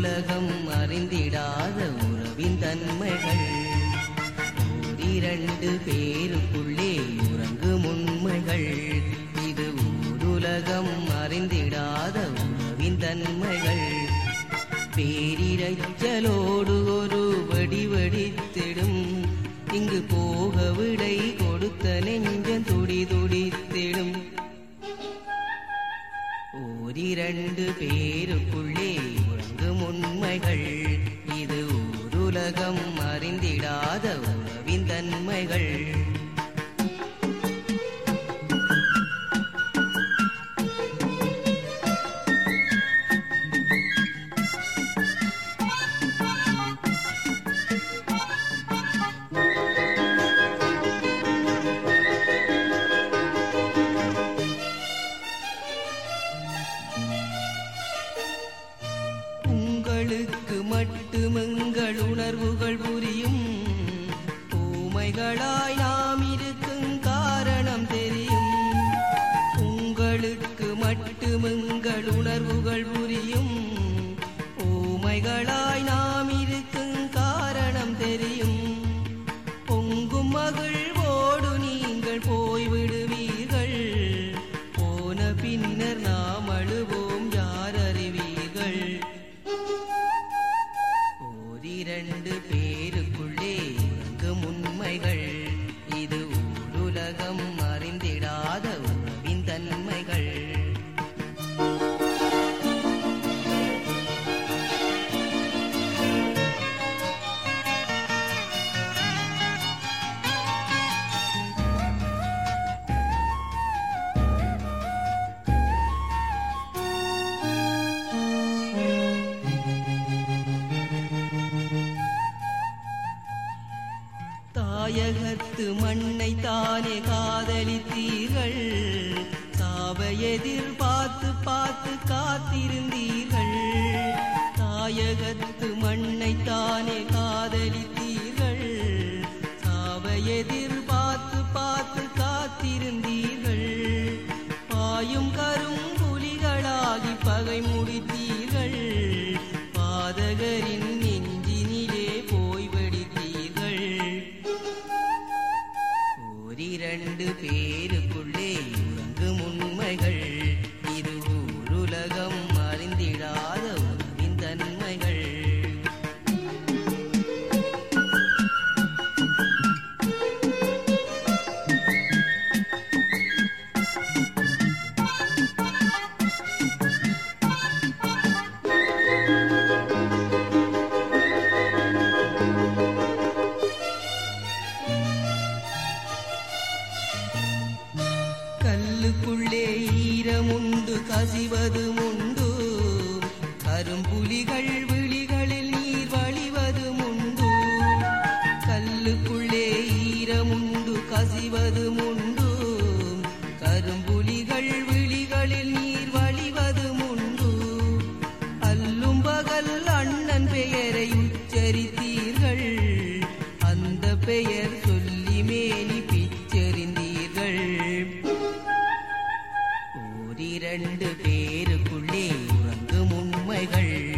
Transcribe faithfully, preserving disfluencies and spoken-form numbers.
ஊருலகம் அறிந்திடாத உறவின் தன்மைகள். ஓரிரண்டு பேருக்குள்ளே உறங்கும் உண்மைகள். இது ஊருலகம் அறிந்திடாத உறவின் தன்மைகள். பேரிரைச்சலோடு ஒரு வெடி வெடித்திடும். இங்கு போக விடை கொடுத்த நெஞ்சம் துடி துடித்திடும். ஓரிரண்டு பேருக்குள்ளே உறங்கும் உண்மைகள். இது ஊருலகம் அறிந்திடாத உறவின் தன்மைகள். உங்களுக்கு மட்டுமெங்கள் உணர்வுகள் புரியும். ஊமைகளாய் நாம் இருக்கும் காரணம் தெரியும். உங்களுக்கு மட்டுமெங்கள் உணர்வுகள் புரியும். ஊமைகளாய் நாம் இருக்கும் காரணம் தெரியும். பொங்கும் மகிழ்வோடு நீங்கள் போய்விடுவீர்கள். போன பின்னர் நாம் அழுவோம், யார் அறிவீர்கள். ஓரிரண்டு பேருக்குள்ளே உறங்கும் உண்மைகள். இது ஊருலகம் அறிந்திடாத உறவின் தன்மைகள். தாயகத்து மண்ணை தானே காதலித்தீர்கள். சாவை எதிர்பார்த்து பார்த்து காத்திருந்தீர்கள். தாயகத்து மண்ணை தானே காதலித்தீர்கள். சாவை எதிர்பார்த்து பார்த்து காத்திருந்தீர்கள். பாயும் கரும் புலிகளாகி பகை முடித்தீர்கள். பாதகரின் நெஞ்சினிலே போய் வெடித்தீர்கள். ஓரிரண்டு பேருக்குள்ளே உறங்கும் உண்மைகள். இது ஊருலகம் அறிந்திடாத உறவின் தன்மைகள். கல்லுக்குள்ளே ஈரமுண்டு, கசிவதுமுண்டு. கரும்புலிகள் விழிகளில் நீர் வழிவதுமுண்டு. கல்லுக்குள்ளே ஈரமுண்டு, கசிவதுமுண்டு. கரும்புலிகள் விழிகளில் நீர் வழிவதுமுண்டு. அல்லும் பகல் அண்ணன் பெயரை உச்சரித்தீர்கள். அந்த பெயர் சொல்லி மேனி பிச்செறிந்தீர்கள். ஓரிரண்டு பேருக்குள்ளே உறங்கும் உண்மைகள்.